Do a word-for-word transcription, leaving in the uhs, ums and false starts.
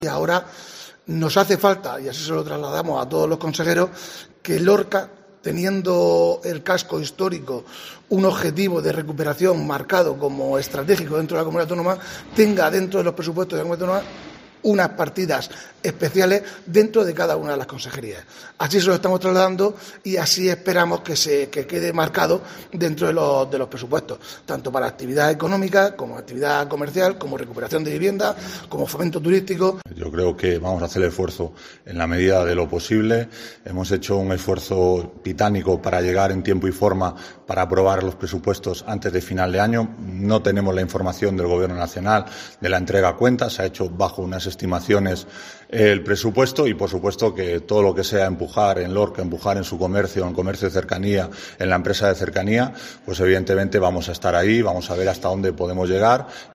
Y ahora nos hace falta, y así se lo trasladamos a todos los consejeros, que Lorca, teniendo el casco histórico un objetivo de recuperación marcado como estratégico dentro de la comunidad autónoma, tenga dentro de los presupuestos de la comunidad autónoma unas partidas especiales dentro de cada una de las consejerías. Así se lo estamos trasladando y así esperamos que se que quede marcado dentro de los, de los presupuestos, tanto para actividad económica como actividad comercial, como recuperación de vivienda, como fomento turístico. Yo creo que vamos a hacer el esfuerzo en la medida de lo posible. Hemos hecho un esfuerzo titánico para llegar en tiempo y forma para aprobar los presupuestos antes de final de año. No tenemos la información del Gobierno Nacional de la entrega a cuentas. Se ha hecho bajo unas estimaciones el presupuesto y, por supuesto, que todo lo que sea empujar en Lorca, empujar en su comercio, en comercio de cercanía, en la empresa de cercanía, pues evidentemente vamos a estar ahí, vamos a ver hasta dónde podemos llegar.